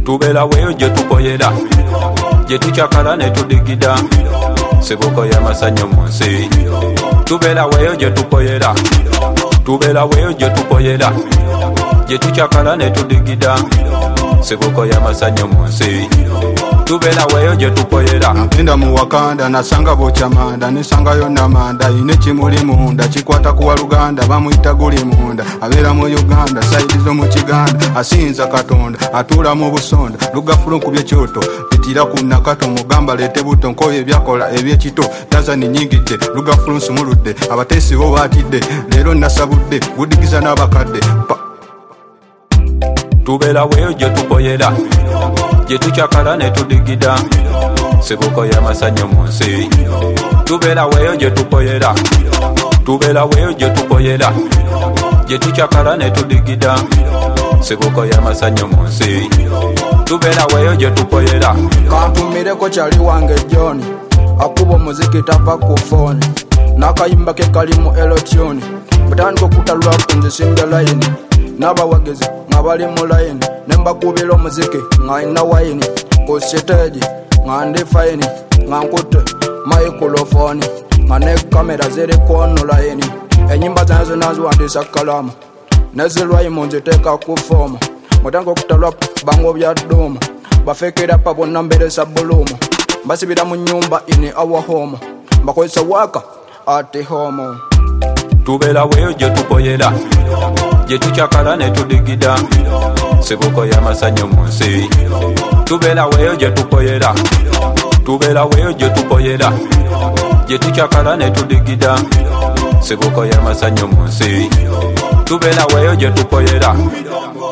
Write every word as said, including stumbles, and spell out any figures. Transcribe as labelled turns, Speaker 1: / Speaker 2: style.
Speaker 1: Tubela weyo gye tukoyera, gye tukyakala ne tudigida, sibuko y'amasanyu mu nsi. Tubela weyo gye tukoyera, tubela weyo gye tukoyera, gye tukyakala ne tudigida, sibuko y'amasanyu mu nsi. Tubela weyo gye tukoyera.
Speaker 2: Napenda mu Wakanda nasanga bochamanda nisanga yonna manda ine kimuli munda kikwata kuwa Luganda bamuyita guli munda abeera mu Uganda saidi zo mu Kiganda asinza Katonda atula mu busonda lugafulo nkubye kyoto bitira ku nakato mugamba lete buto nkoye byakola ebyekito Tanzania nyingidde lugafulo nsumuludde abatesi bo batidde leero nasabudde gudigiza n'abakadde.
Speaker 1: Tubela weyo gye tukoyera, gye tukyakala ne tudigida, sibuko y'amasanyu mu nsi. Tubela weyo gye tukoyera, tubela weyo gye tukoyera, gye tukyakala ne tudigida, sibuko y'amasanyu mu nsi. Tubela weyo gye tukoyera.
Speaker 3: Kantumireko kyali wange John akuba omuziki tava ku phone n'akayimba ke kali mu elotune butandika okutalwa kunze singa line n'abawagezi nga bali mu line nembakubira omuziki nga ina wine ku stage nga ndi fine nga nkutte microphone nga ne kamera ziri ku online enyimba zange zonna ziwandiisa kalamu nezirwayimu nziteeka ku fomu mutandika okutalwa bango bya dduumu bafekera pa bonna mberesa buluumu basibira mu nyumba ini our home bakozesa waka at home.
Speaker 1: Tubela weyo gye tukoyera, gye tukyakala ne tudigida, sibuko y'amasanyu mu nsi. Tubela weyo gye tukoyera, tubela weyo gye tukoyera, gye tukyakala ne tudigida, sibuko y'amasanyu mu nsi. Tubela weyo gye tukoyera.